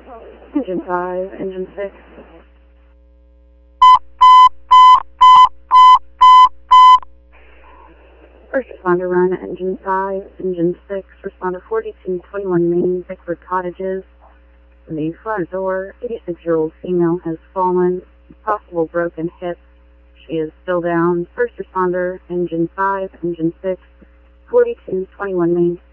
Engine 5, Engine 6. First responder run, Engine 5, Engine 6, responder 4221 Main, Bickford Cottages. The front door, 86-year-old female has fallen, possible broken hip. She is still down. First responder, Engine 5, Engine 6, 4221 Main.